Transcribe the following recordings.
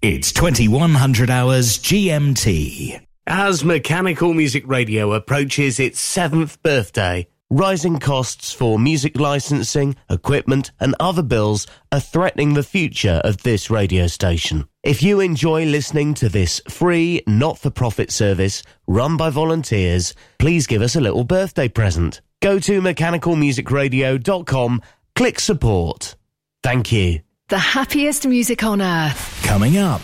It's 2100 hours GMT. As Mechanical Music Radio approaches its 7th birthday, rising costs for music licensing, equipment and other bills are threatening the future of this radio station. If you enjoy listening to this free, not-for-profit service run by volunteers, please give us a little birthday present. Go to mechanicalmusicradio.com, click support. Thank you. The happiest music on earth. Coming up.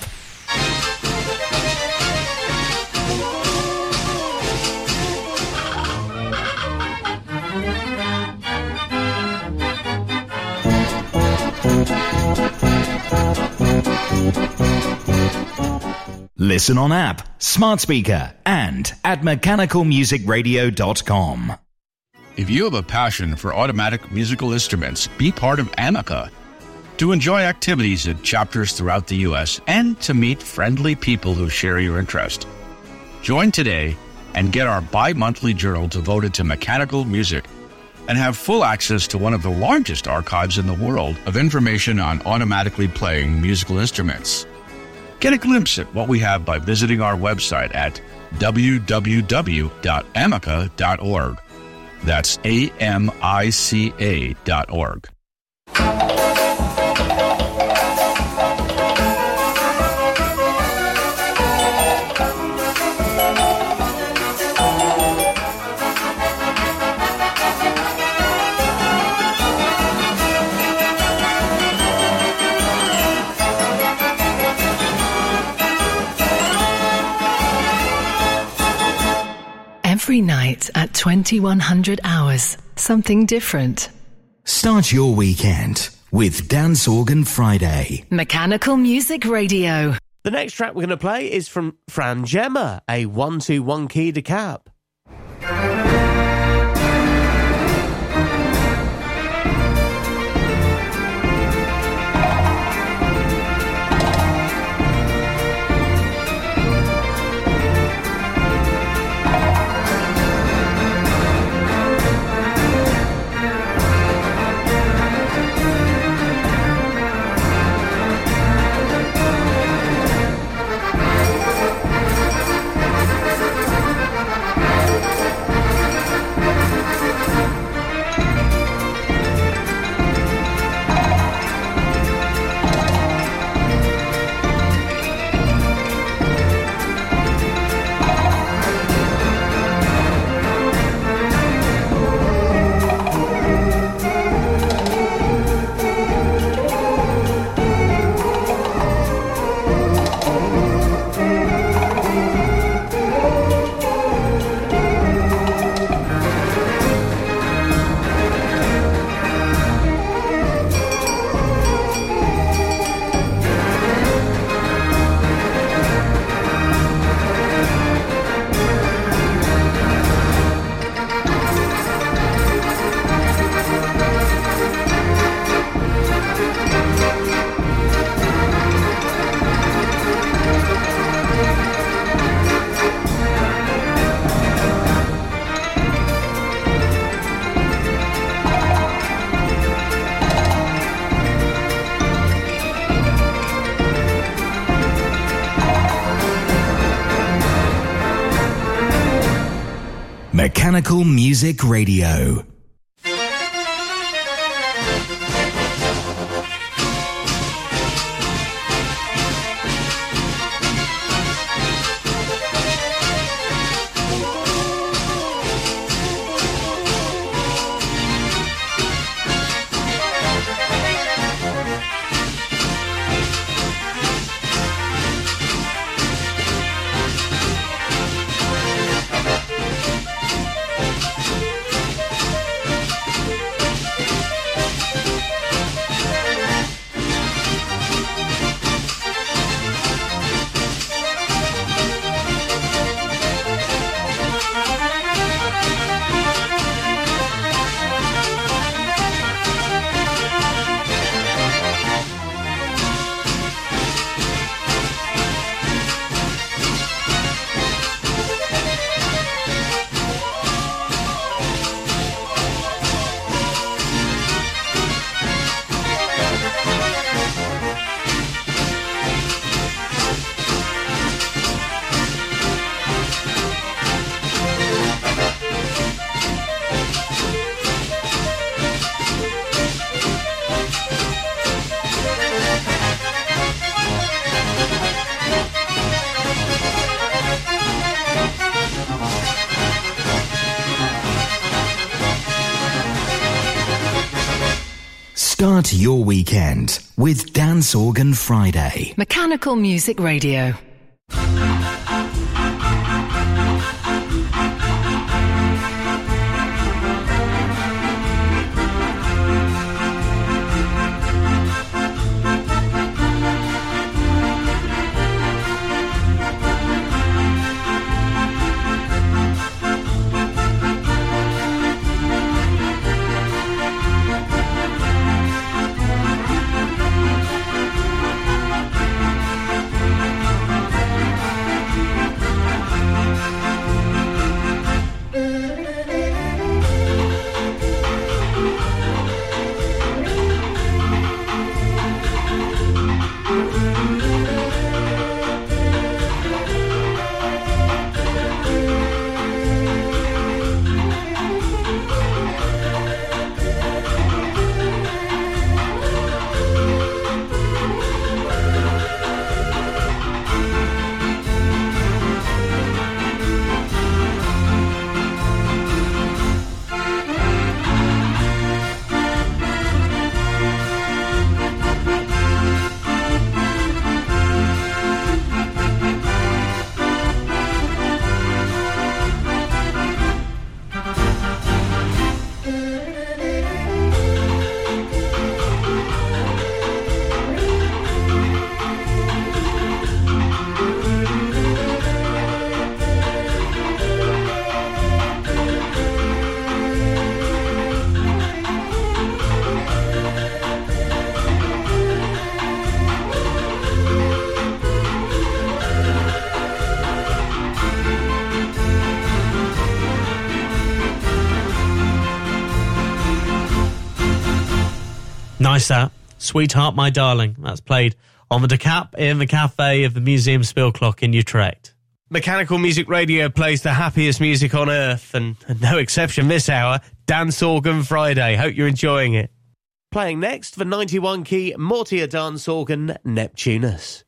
Listen on app, smart speaker, and at mechanicalmusicradio.com. If you have a passion for automatic musical instruments, be part of Amica. To enjoy activities at chapters throughout the U.S. and to meet friendly people who share your interest. Join today and get our bi-monthly journal devoted to mechanical music and have full access to one of the largest archives in the world of information on automatically playing musical instruments. Get a glimpse at what we have by visiting our website at www.amica.org. That's AMICA.org. Every night at 2100 hours, something different. Start your weekend with Dance Organ Friday. Mechanical Music Radio. The next track we're going to play is from Fran Gemma, a 1-2-1 key to cap. Mechanical Music Radio. Start your weekend with Dance Organ Friday. Mechanical Music Radio. Nice that. Sweetheart, My Darling. That's played on the decap in the cafe of the Museum Spillclock in Utrecht. Mechanical Music Radio plays the happiest music on earth, and no exception this hour, Dance Organ Friday. Hope you're enjoying it. Playing next, the 91-key Mortier dance organ Neptunus.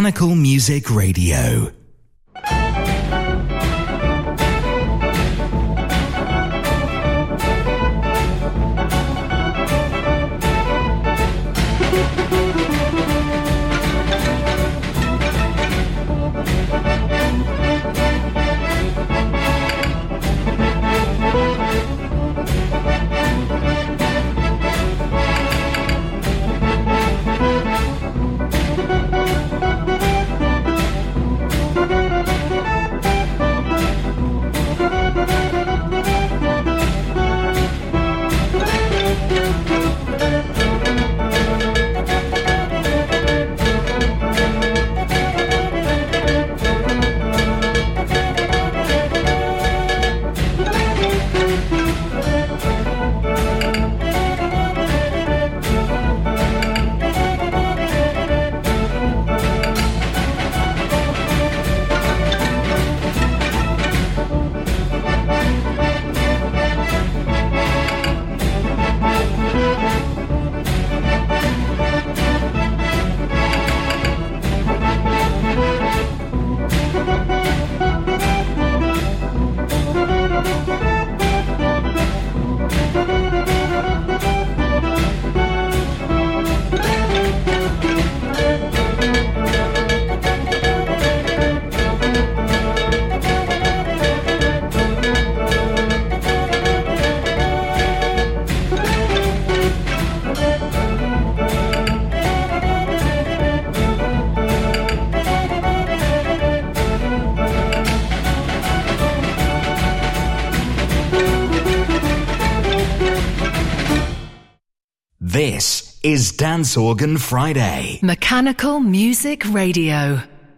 Mechanical Music Radio. This is Dance Organ Friday. Mechanical Music Radio.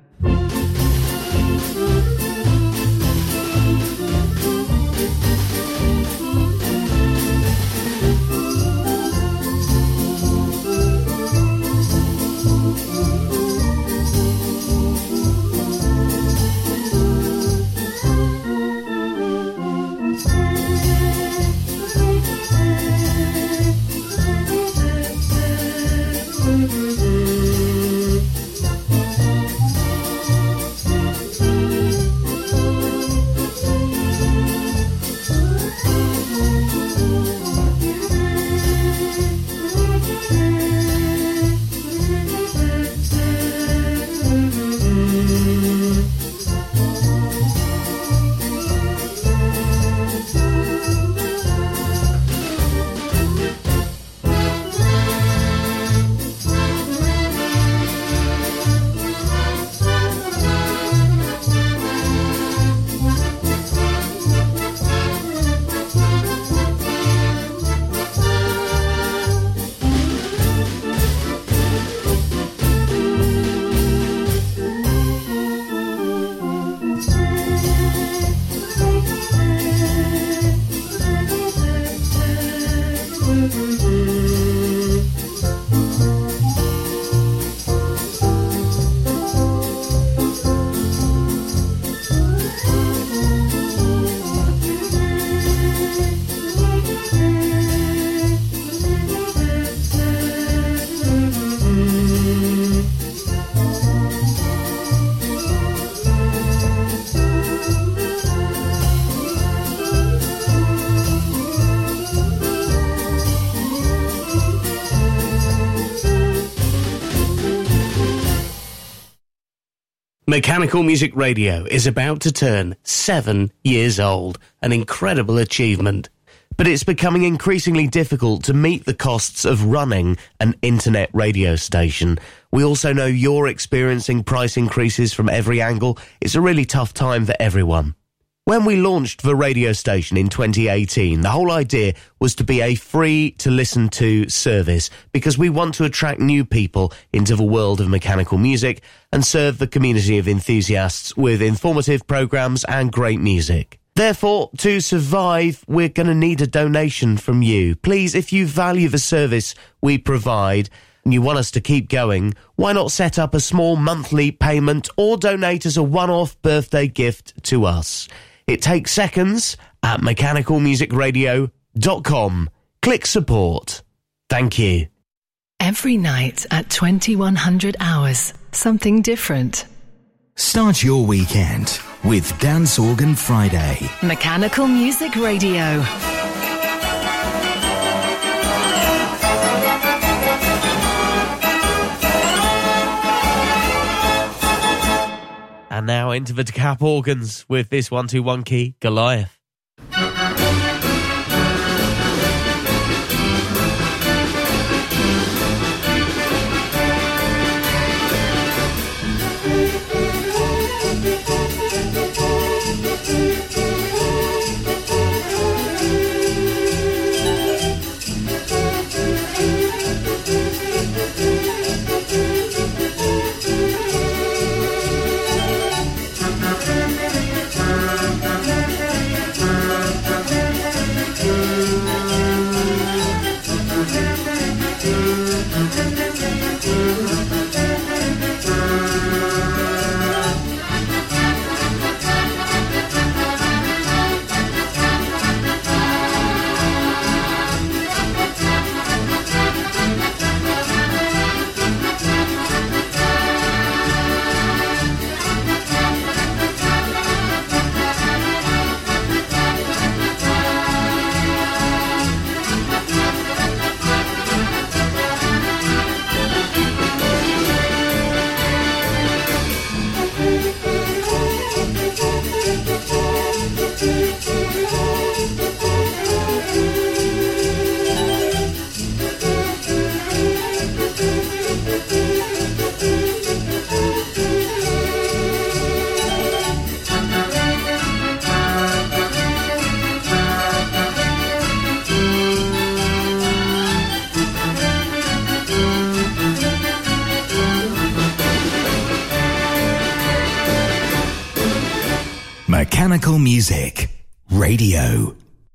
Mechanical Music Radio is about to turn 7 years old, an incredible achievement. But it's becoming increasingly difficult to meet the costs of running an internet radio station. We also know you're experiencing price increases from every angle. It's a really tough time for everyone. When we launched the radio station in 2018, the whole idea was to be a free-to-listen-to service because we want to attract new people into the world of mechanical music and serve the community of enthusiasts with informative programs and great music. Therefore, to survive, we're going to need a donation from you. Please, if you value the service we provide and you want us to keep going, why not set up a small monthly payment or donate as a one-off birthday gift to us? It takes seconds at mechanicalmusicradio.com. Click support. Thank you. Every night at 2100 hours, something different. Start your weekend with Dance Organ Friday. Mechanical Music Radio. And now into the Decap organs with this 121 key, Goliath. Mechanical Music Radio.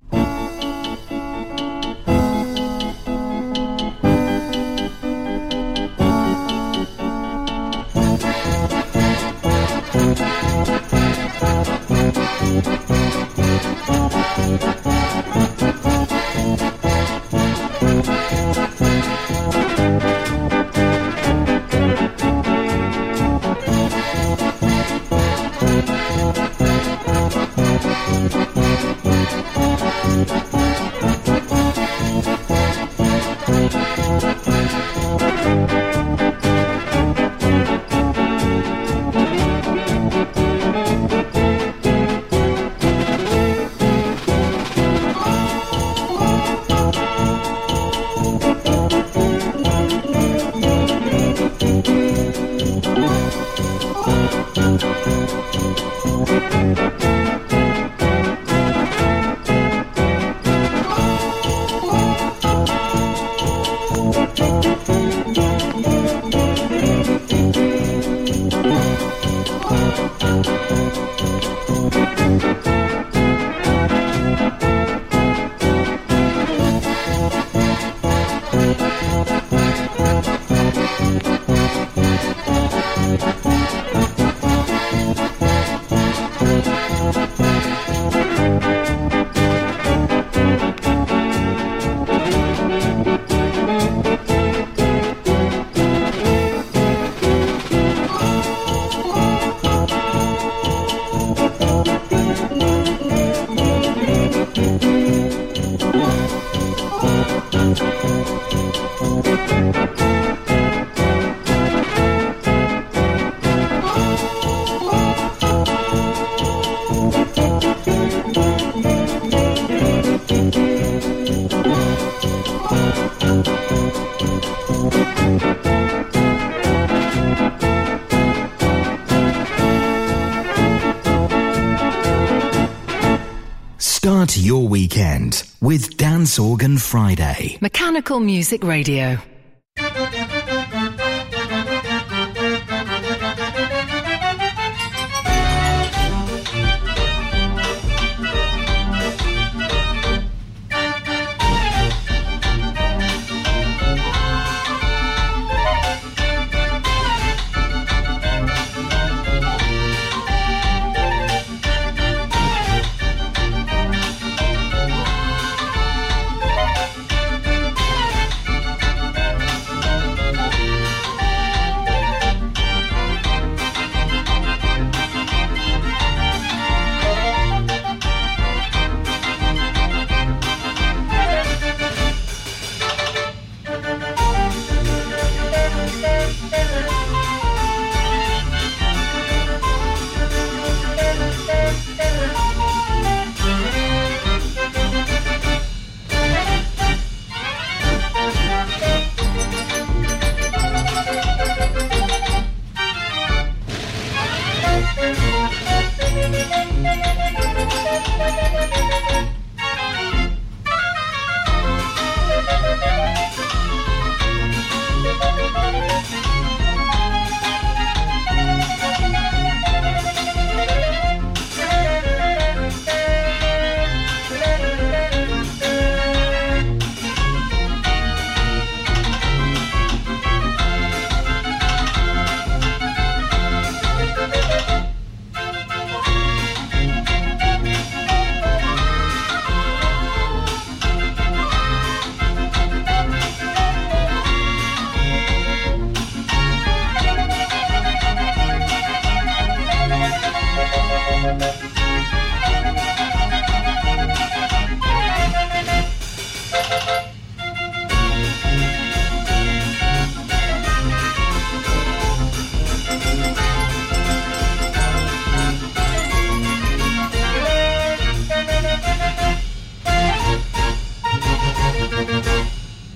Start your weekend with Dance Organ Friday. Mechanical Music Radio.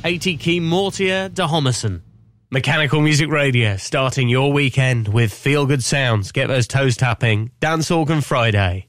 80 Mortier de Homerson. Mechanical Music Radio, starting your weekend with feel-good sounds. Get those toes tapping. Dance Organ Friday.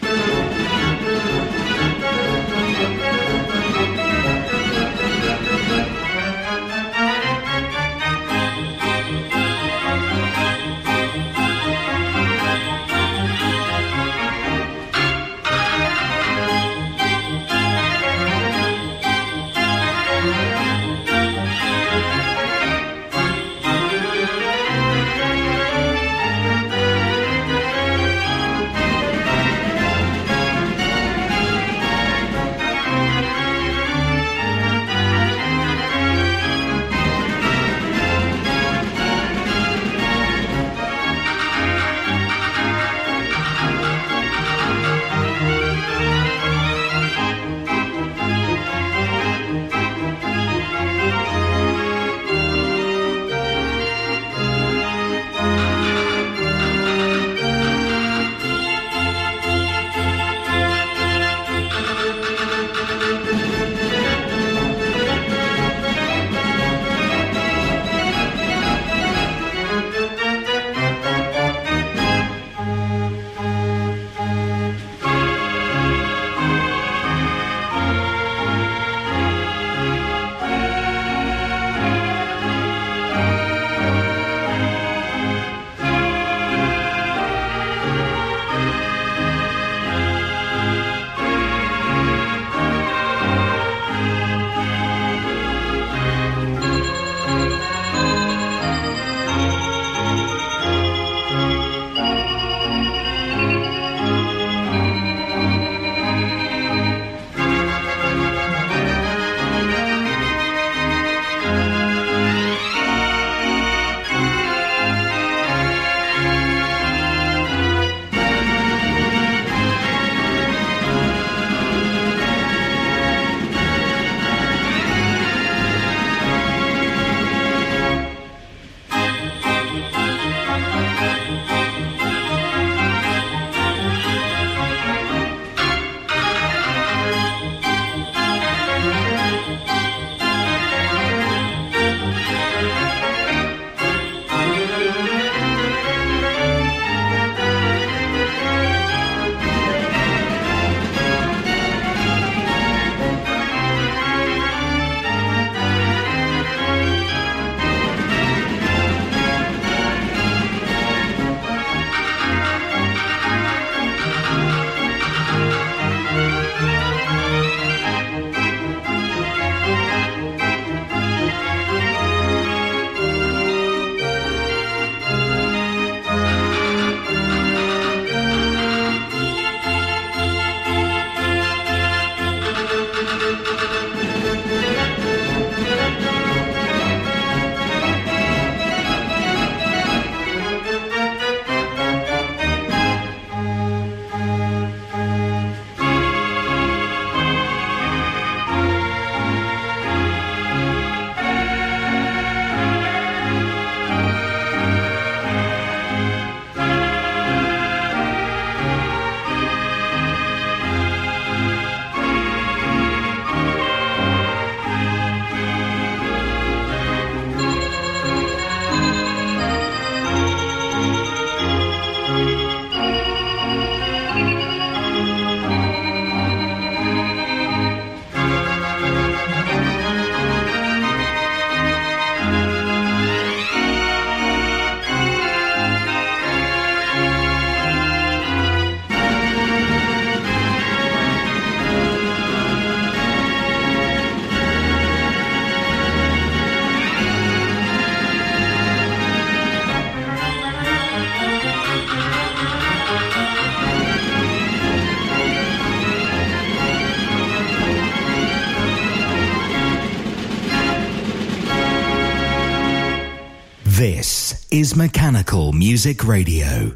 This is Mechanical Music Radio.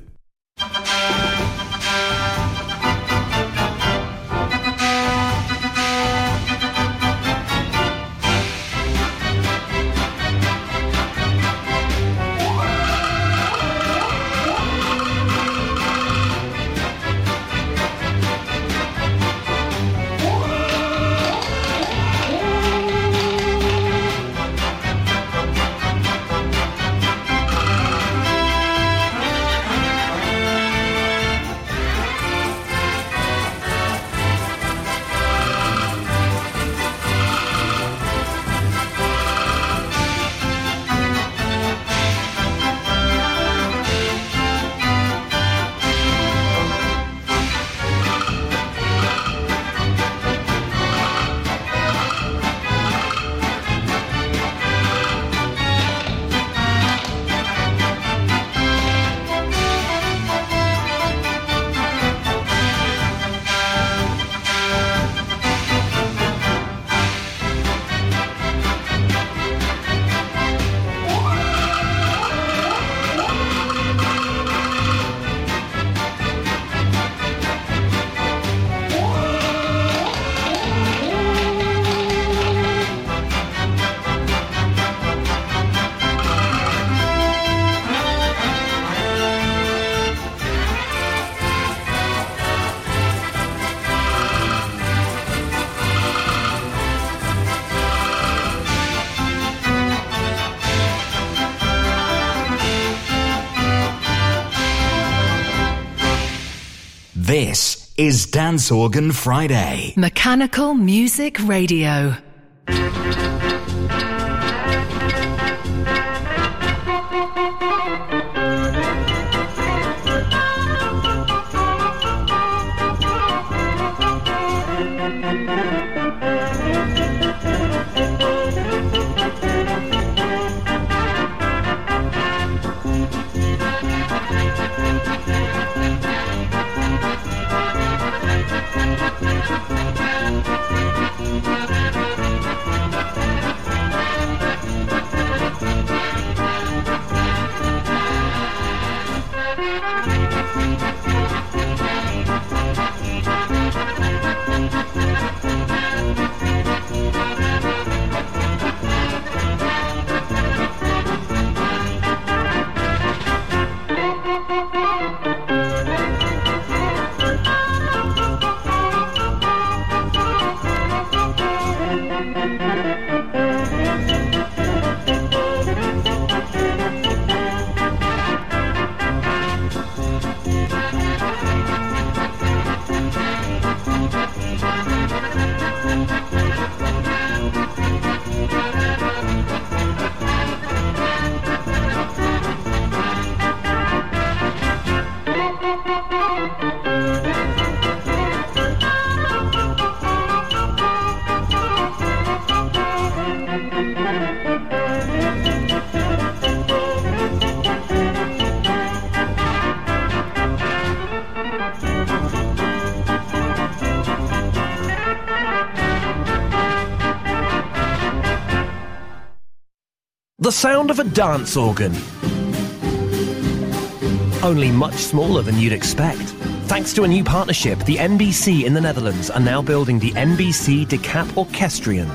This is Dance Organ Friday. Mechanical Music Radio. The sound of a dance organ. Only much smaller than you'd expect. Thanks to a new partnership, the NBC in the Netherlands are now building the NBC Decap Orchestrion.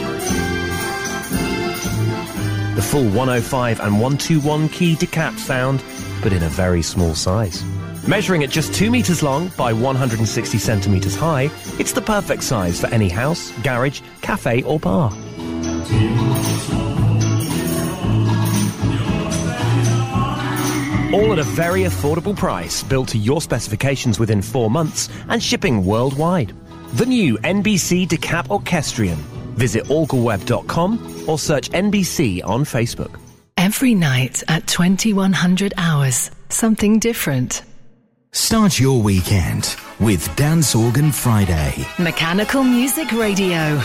The full 105 and 121 key decap sound, but in a very small size. Measuring at just 2 meters long by 160 centimeters high, it's the perfect size for any house, garage, cafe or bar. All at a very affordable price, built to your specifications within 4 months and shipping worldwide. The new NBC Decap Orchestrion. Visit orgelweb.com or search NBC on Facebook. Every night at 2100 hours, something different. Start your weekend with Dance Organ Friday. Mechanical Music Radio.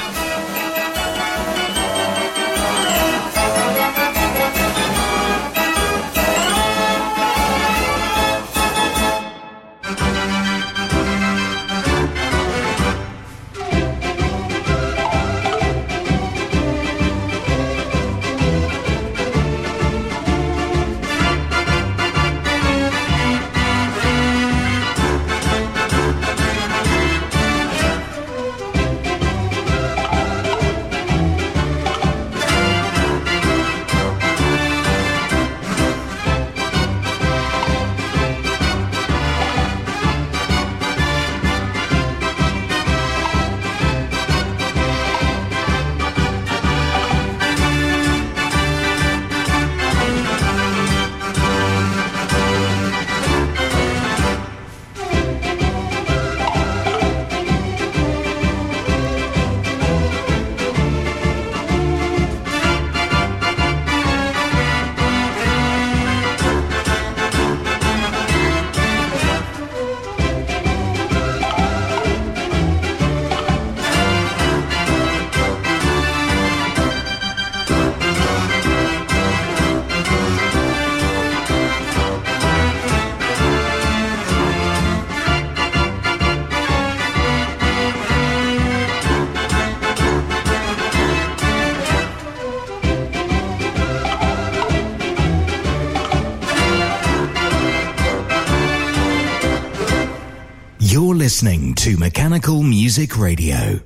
You're listening to Mechanical Music Radio.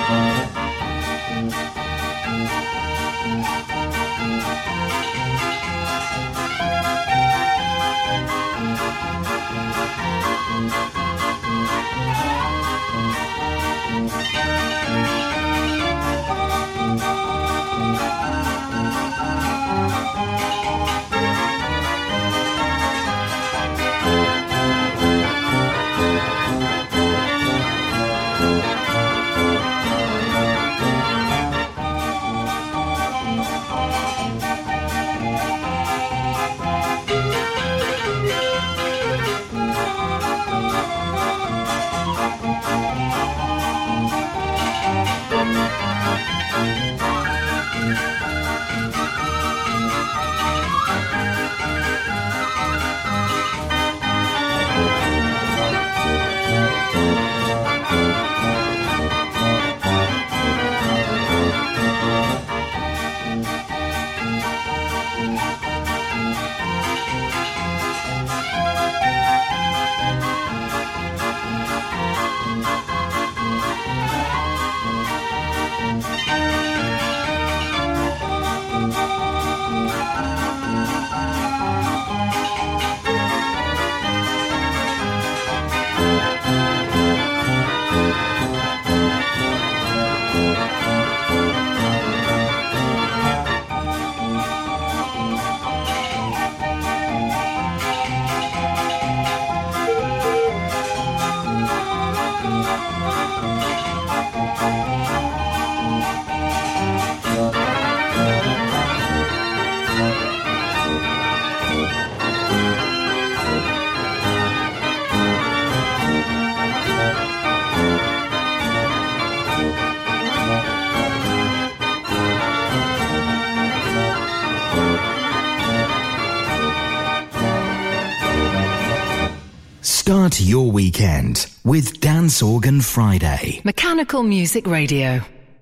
Start your weekend with Dance Organ Friday. Mechanical Music Radio.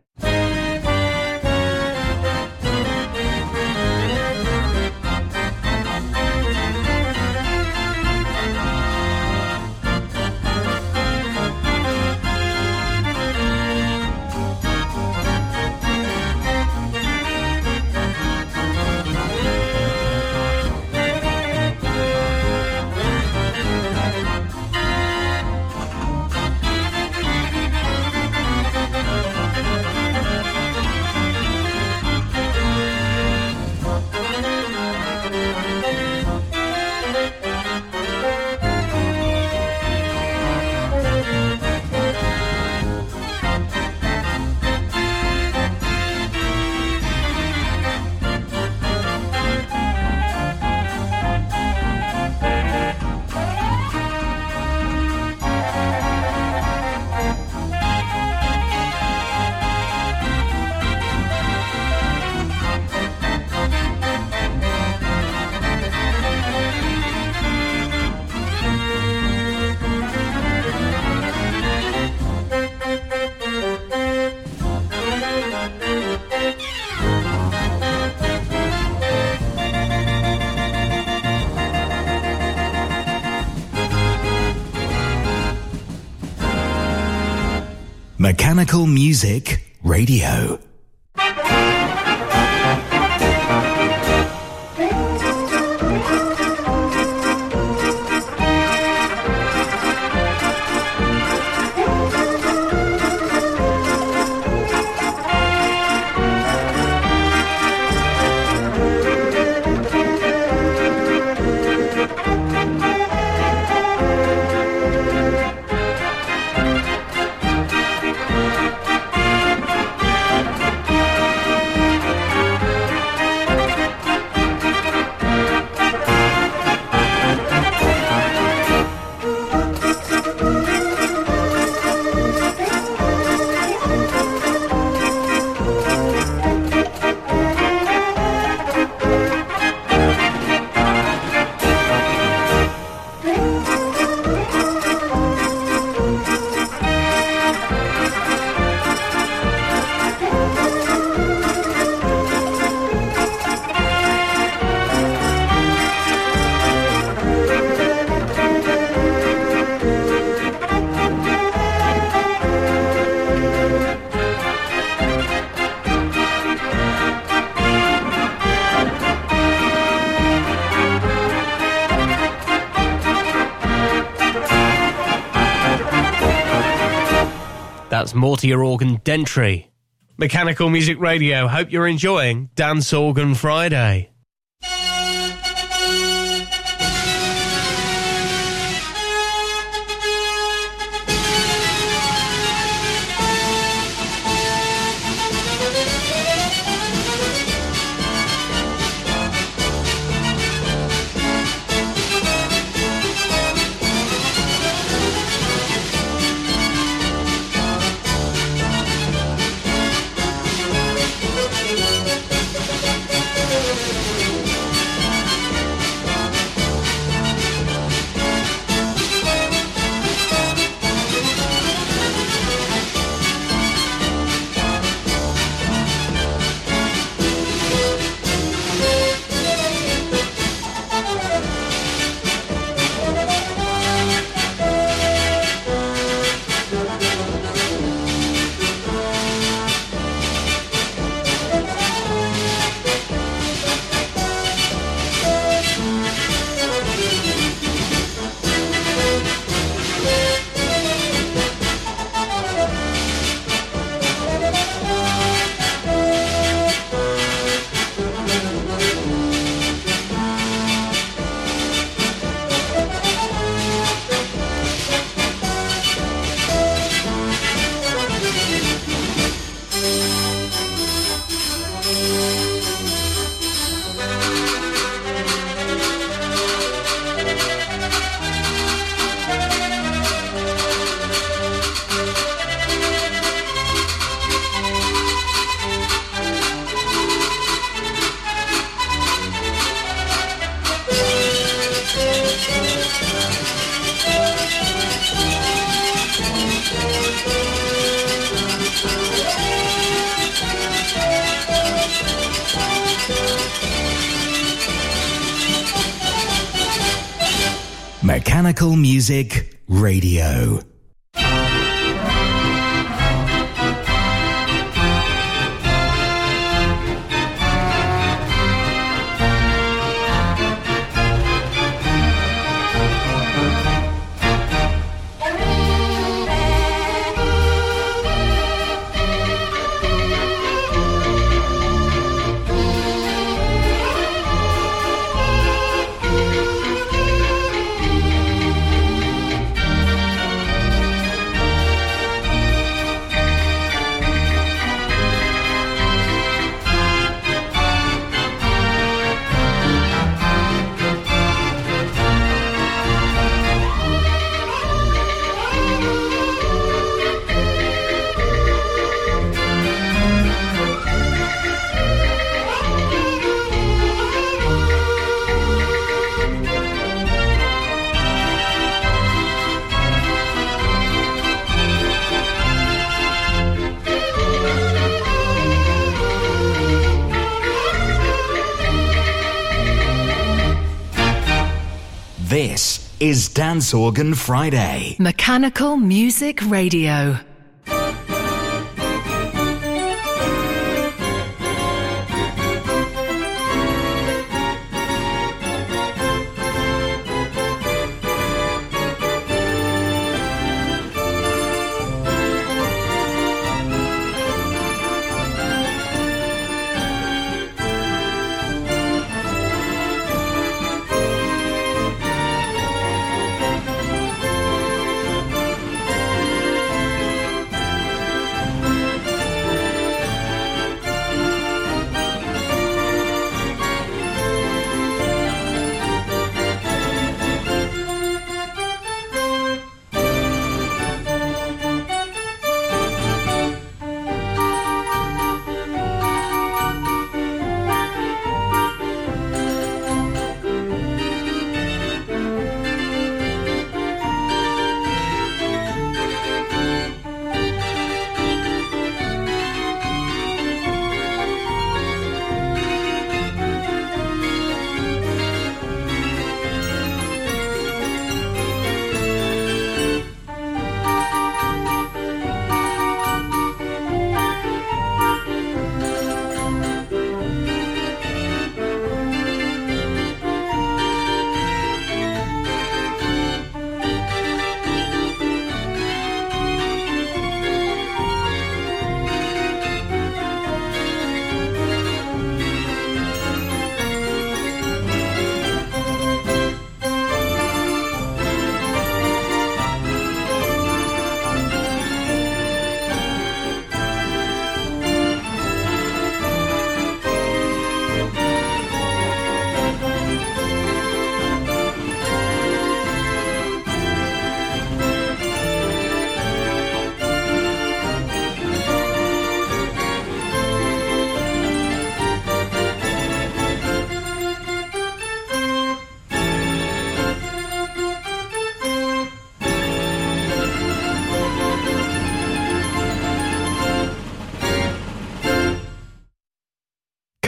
Mechanical Music Radio. That's Mortier Organ Dentry. Mechanical Music Radio, hope you're enjoying Dance Organ Friday. Mechanical Music Radio. This is Dance Organ Friday. Mechanical Music Radio.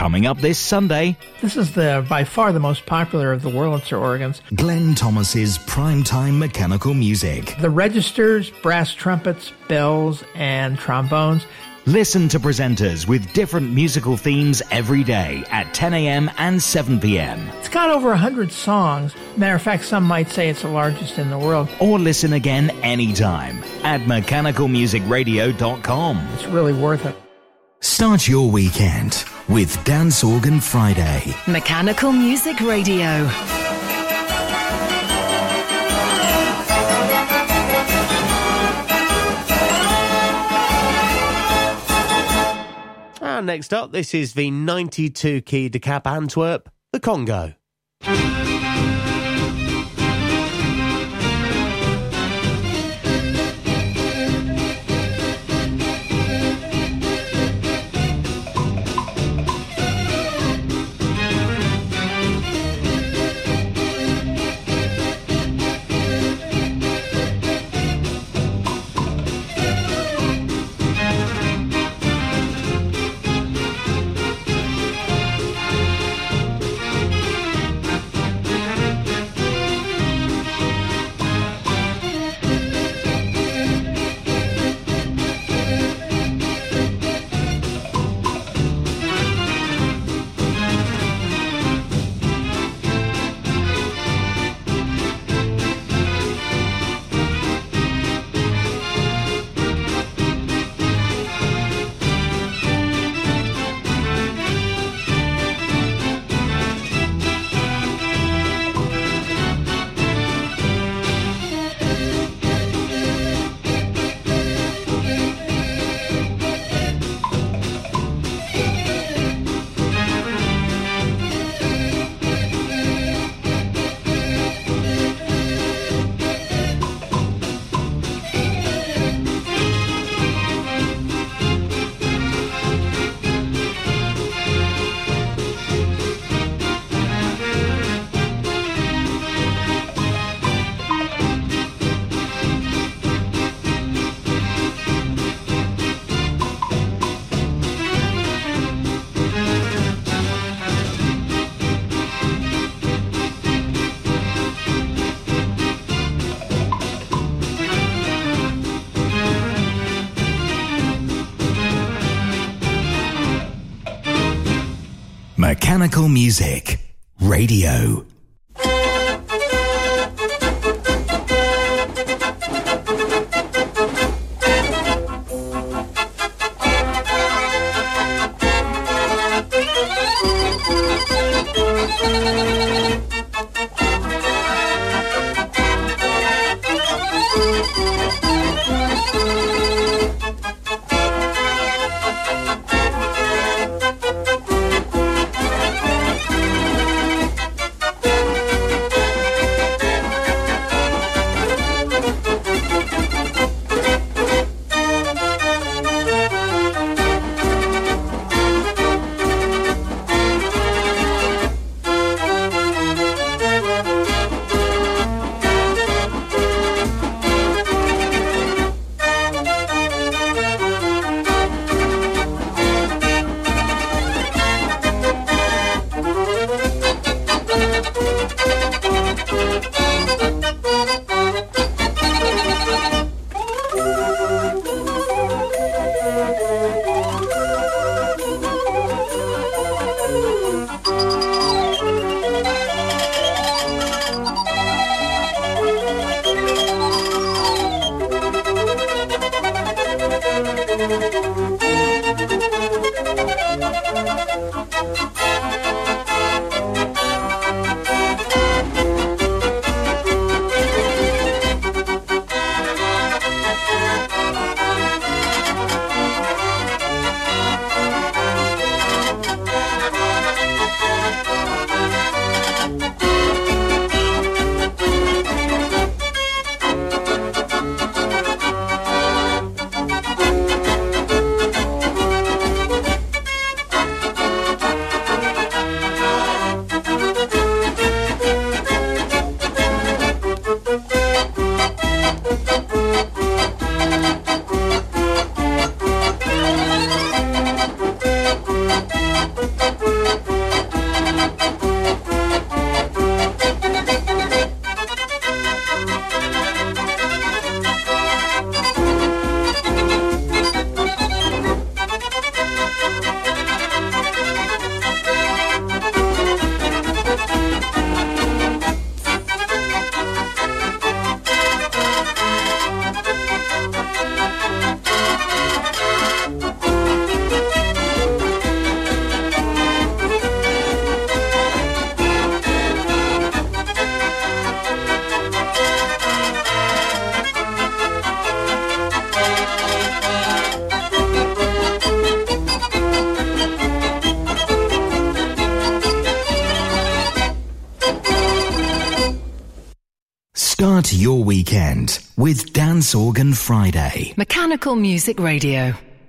Coming up this Sunday, This is by far the most popular of the Wurlitzer organs. Glenn Thomas's primetime mechanical music. The registers, brass trumpets, bells, and trombones. Listen to presenters with different musical themes every day at 10 a.m. and 7 p.m. It's got over 100 songs. Matter of fact, some might say it's the largest in the world. Or listen again anytime at mechanicalmusicradio.com. It's really worth it. Start your weekend with Dance Organ Friday. Mechanical Music Radio. And next up, this is the 92-key Decap Antwerp, the Congo. Mechanical Music Radio. your weekend with Dance Organ Friday. Mechanical Music Radio.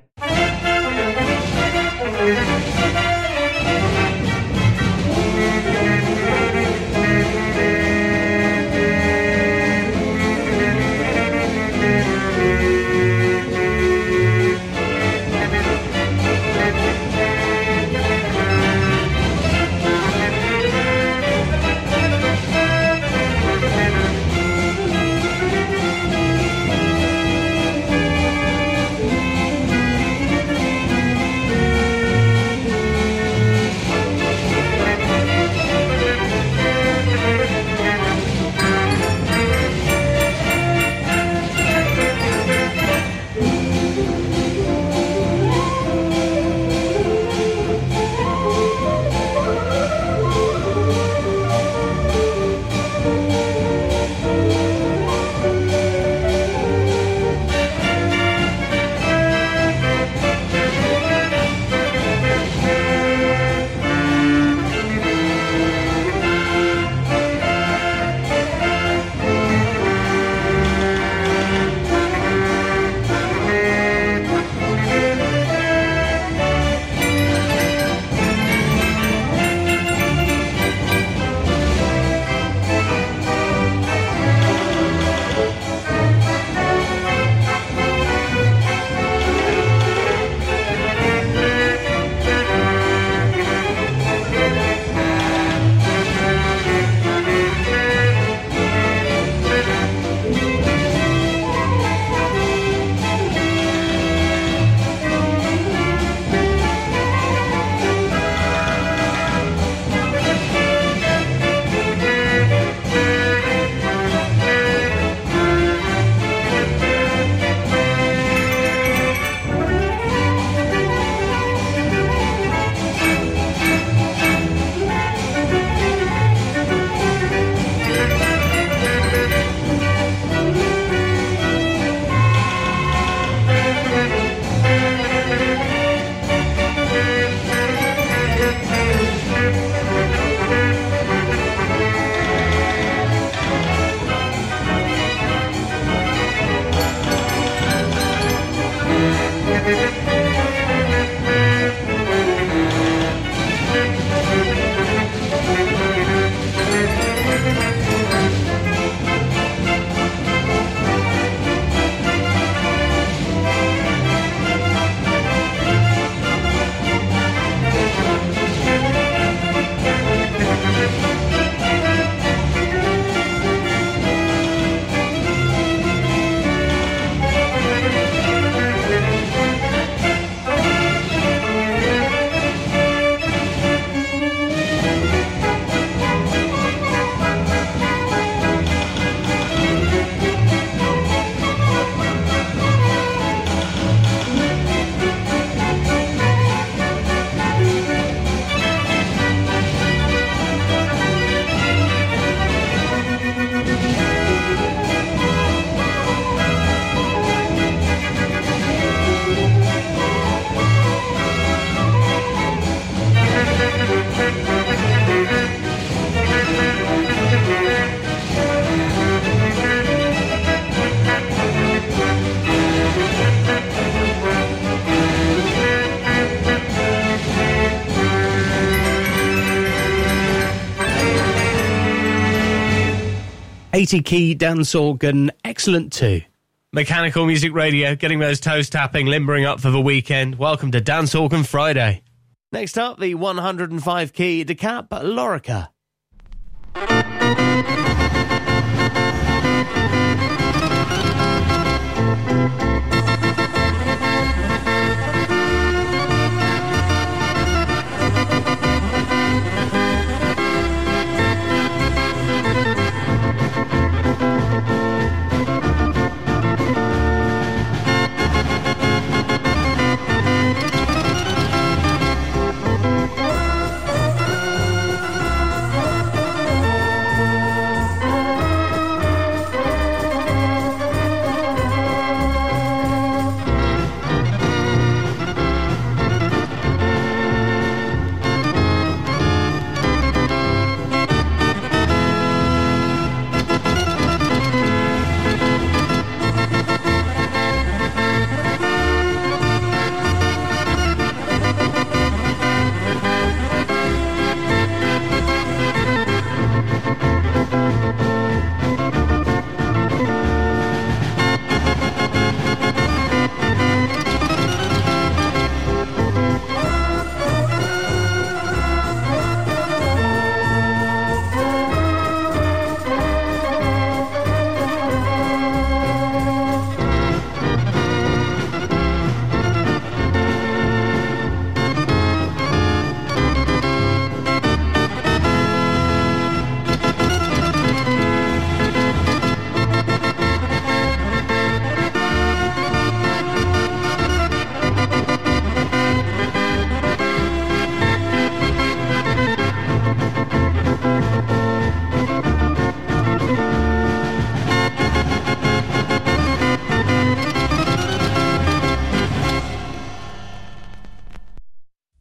...80-key dance organ, excellent too. Mechanical Music Radio, getting those toes tapping, limbering up for the weekend. Welcome to Dance Organ Friday. Next up, the 105-key decap Lorica.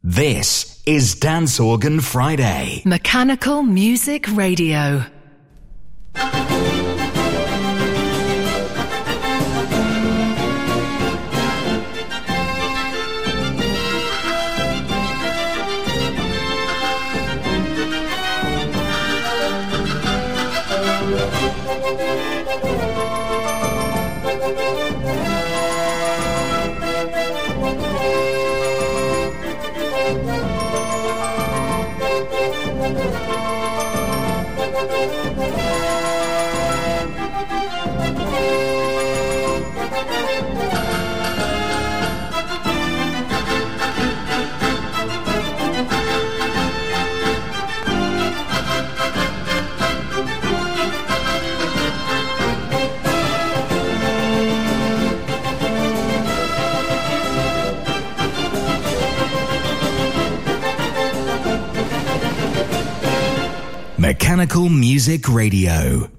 This is Dance Organ Friday. Mechanical Music Radio. Mechanical Music Radio.